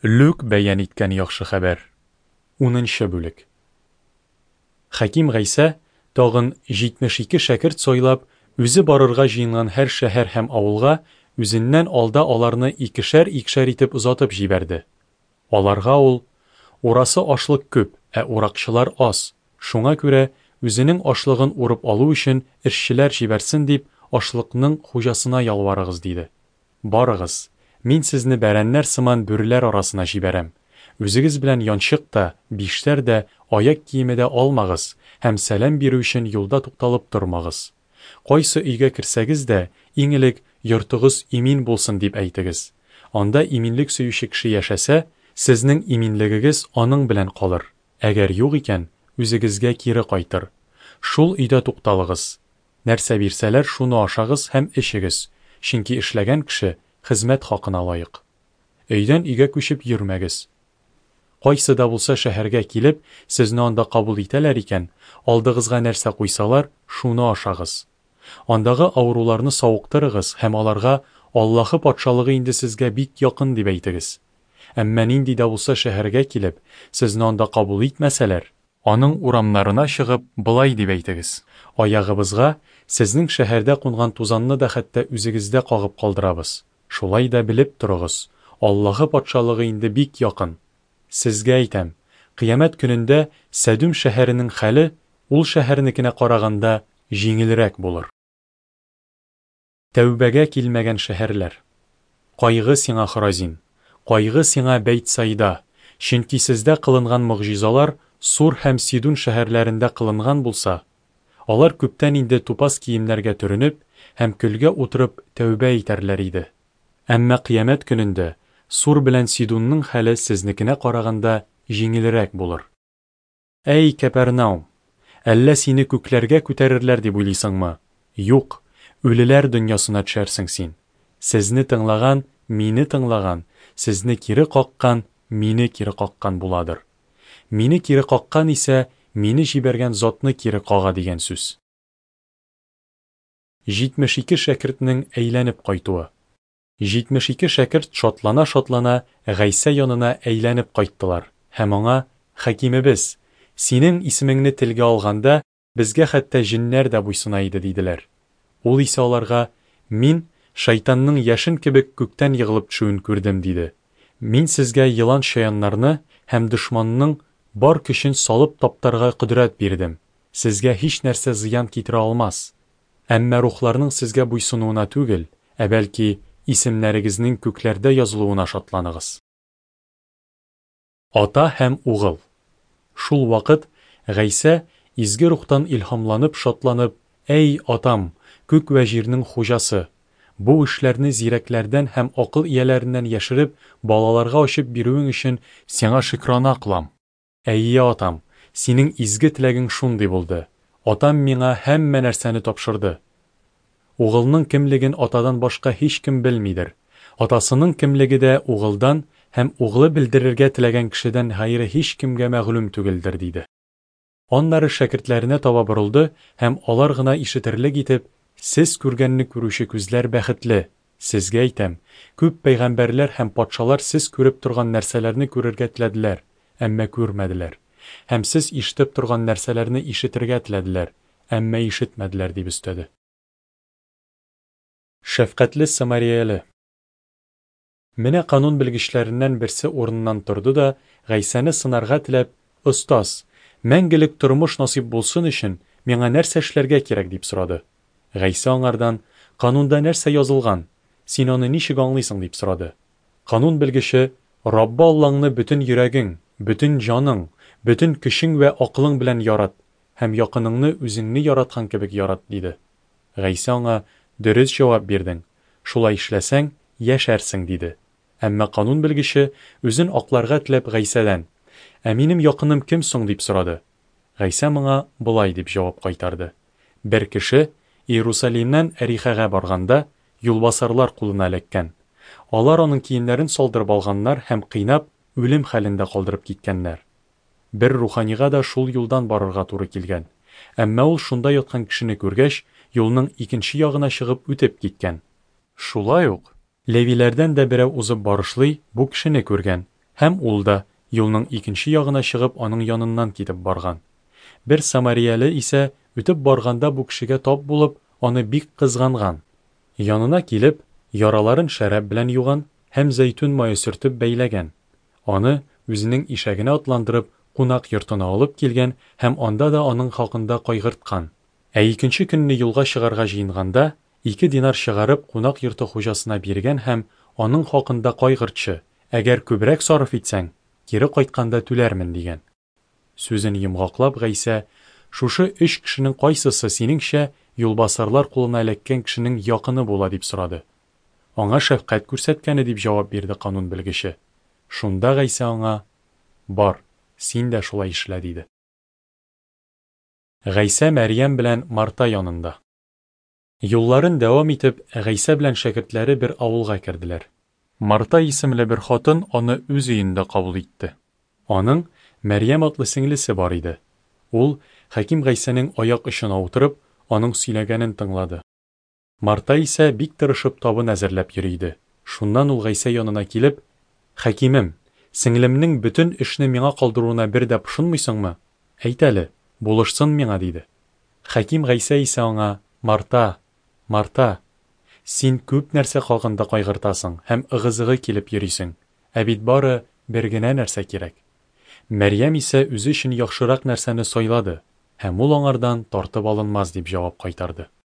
Люк бәян иткән яхшы хәбәр. 10-нчы бүлек. Хәким Гайса тагын 72 шәкерт сайлап, үзе барырга җыенган һәр шәһәр һәм авылга үзеннән алда аларны икешәр итеп озатып җибәрде. Аларга ул: "Урасы ашлык күп, уракчылар аз. Шуңа күрә үзенең ашлыгын урып алу өчен эшчеләр җибәрсен" дип, ашлыкның хуҗасына ялварыгыз диде. "Барыгыз, мин сезне бәрәннәр сыман бүреләр арасына җибәрәм. Үзегез белән янчык та, биштәр дә, аяк киеме дә алмагыз һәм сәлам бирү өчен юлда тукталып тормагыз. Кайсы өйгә керсәгез дә, иң элек йортыгыз имин булсын дип әйтегез. Анда иминлек сөюче кеше яшәсә, сезнең иминлегегез аның белән калыр. Әгәр юк икән, үзегезгә кире кайтыр. Шул өйдә тукталыгыз. Нәрсә бирсәләр, шуны ашагыз һәм эчегез, чөнки эшләгән кеше хезмәт хакына лаек. Өйдән өйгә күчеп йөрмәгез. Кайсы да булса шәһәргә килеп, сезне анда кабул итәләр икән, алдыгызга нәрсә куйсалар, шуны ашагыз. Андагы авыруларны савыктырыгыз һәм аларга Аллаһы патшалыгы инде сезгә бик якын дип әйтегез. Әмма нинди дә булса шәһәргә килеп, сезне анда кабул итмәсәләр, аның урамнарына чыгып, былай дип әйтегез: аягыбызга сезнең шәһәрдә кунган тузанны да хәтта үзегездә кагып калдырабыз. Шулай да белеп торыгыз, Аллаһы патшалыгы инде бик якын. Сезгә әйтәм, кыямәт көнендә Сәдүм шәһәренең хәле ул шәһәрнекенә караганда җиңелрәк булыр." Тәүбәгә килмәгән шәһәрләр. Кайгы сиңа, Хоразин, кайгы сиңа, Бәйт-Саида, чөнки сездә кылынган мөгъҗизалар Сур һәм Сидун шәһәрләрендә кылынган булса, алар күптән инде тупас киемнәргә төренеп һәм көлгә утырып тәүбә итәрләр иде. Әмма кыямәт көнендә Сур белән Сидунның хәле сезнекенә караганда җиңелрәк булыр. Әй Капернаум, әллә сине күкләргә күтәрерләр дип уйлыйсыңмы? Юк, үлеләр дөньясына төшәрсең син. Сезне тыңлаган, мине тыңлаган, сезне кире каккан, мине кире каккан буладыр. Мине кире каккан исә, мине җибәргән затны кире кага дигән сүз. 72 шәкертнең әйләнеп кайтуы. 72 шәкерт шатлана-шатлана Гайса янына әйләнеп кайттылар һәм аңа: "Хәкимебез, синең исемеңне телгә алганда, безгә хәтта җиннәр дә буйсына иде" диделәр. Ул исә аларга: "Мин шайтанның яшен кебек күктән ягылып төшүен күрдем" диде. "Мин сезгә елан-шаяннарны һәм дошманның бар көчен салып таптарга кудрәт бирдем. Сезгә һич нәрсә зыян китерә алмас. Әмма рухларның сезгә буйсынуына түгел, бәлки исемнәрегезнең күкләрдә язылуына шатланыгыз." Ата һәм угыл. Шул вакыт Гайса изге рухтан илһамланып, шатланып: "Әй атам, күк вә җирнең хуҗасы, бу эшләрне зирәкләрдән һәм акыл ияләреннән яшереп, балаларга ачып бирүең өчен сиңа шөкранә кылам. Әйе атам, синең изге теләгең шундый булды. Атам миңа һәммә нәрсәне тапшырды. Угылның кемлеген атадан башка һич кем белмидер. Атасының кемлеге дә угылдан һәм углы белдерергә теләгән кешедән гайре һич кемгә мәгълүм түгелдер" диде. Аннары шәкертләренә таба борылды һәм алар гына ишетерлек итеп: "Сез күргәнне күрүче күзләр бәхетле. Сезгә әйтәм, күп пәйгамбәрләр һәм патшалар сез күреп торган нәрсәләрне күрергә теләделәр, әмма күрмәделәр. Һәм сез ишетеп торган нәрсәләрне ишетергә теләделәр, әмма ишетмәделәр" дип өстәде. Шәфкатьле Самарияле. Менә канун белгечләреннән берсе урыннан торды да, Гайсаны сынарга теләп: "Остаз, мәңгелек тормыш насыйп булсын өчен миңа нәрсә эшләргә кирәк?" дип сорады. Гайса аңардан: "Канунда нәрсә язылган? Син аны ничек аңлыйсың?" дип сорады. Канун белгече: "Раббы Аллаһны бөтен йөрәгең, бөтен җаның, бөтен көчең вә акылың белән ярат һәм якыныңны үзеңне яраткан кебек ярат" диде. Гайса аңа: "Дөрес җавап бирдең. Шулай эшләсәң, яшәрсең" диде. Әмма канун белгече үзен акларга теләп Гайсадан: "Ә минем якыным кем соң?" дип сорады. Гайса моңа былай дип җавап кайтарды: "Бер кеше Иерусалимнән Эрихага барганда юлбасарлар кулына эләккән. Алар аның киемнәрен салдырып алганнар һәм кыйнап, үлем хәлендә калдырып киткәннәр. Бер руханига да шул юлдан барырга туры килгән. Әмма ул шунда яткан кешене күргәч, юлның икенче ягына чыгып үтеп киткән. Шулай ук Левиләрдән дә берәү узып барышлый бу кешене күргән Һәм ул да, юлның икенче ягына чыгып, аның яныннан китеп барган. Бер самарияле исә, үтеп барганда бу кешегә тап булып, аны бик кызганган. Янына килеп, яраларын шәраб белән юган һәм зәйтүн мае сөртеп бәйләгән. Аны үзенең ишәгенә атландырып, кунак йортына алып килгән һәм анда да аның хакында кайгырткан. Ә икенче көнне юлга чыгарга җыенганда, 2 динар чыгарып кунак йорты хуҗасына биргән һәм аның хакында кайгыртчы, әгәр күбрәк сарыф итсәң, кире кайтканда түләрмен дигән. Сүзен йомгаклап Гайсә, шушы 3 кешенең кайсысы синеңчә юлбасарлар кулына эләккән кешенең якыны була дип сорады. Аңа шәфкать күрсәткәне дип җавап бирде канун белгече. Шунда Гайсә аңа: "Бар, син дә шулай эшлә" диде. Гайсә Мәрьям белән Марта янында. Юлларын дәвам итеп, Гайсә белән шәкертләре бер авылга керделәр. Марта исемле бер хатын аны үз өендә кабул итте. Аның Мәрьям атлы сеңлесе бар иде. Ул, Хәким Гайсәнең аяк очына утырып, аның сөйләгәнен тыңлады. Марта исә бик тырышып табын әзерләп йөри иде. Шуннан ул Гайсә янына килеп: "Хәкимем, сеңлемнең бөтен эшне миңа калдыруына бер дә пошынмыйсыңмы? Әйт әле, булышсын миңа" диде. Хәким Гайсә исә аңа: "Марта, Марта, син күп нәрсә хакында кайгыртасың һәм ыгы-зыгы килеп йөрисең, ә бит бары бер генә нәрсә кирәк." Мәрьям исә үзе өчен яхшырак нәрсәне сайлады, һәм ул аңардан тартып алынмас дип җавап кайтарды.